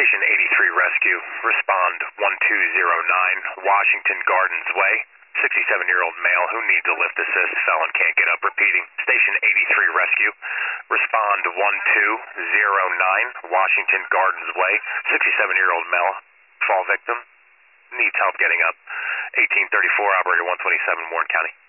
Station 83 Rescue, respond 1209, Washington Gardens Way. 67-year-old male who needs a lift assist. Felon can't get up. Repeating. Station 83 Rescue, respond 1209, Washington Gardens Way. 67-year-old male, fall victim, needs help getting up. 1834, operator 127, Warren County.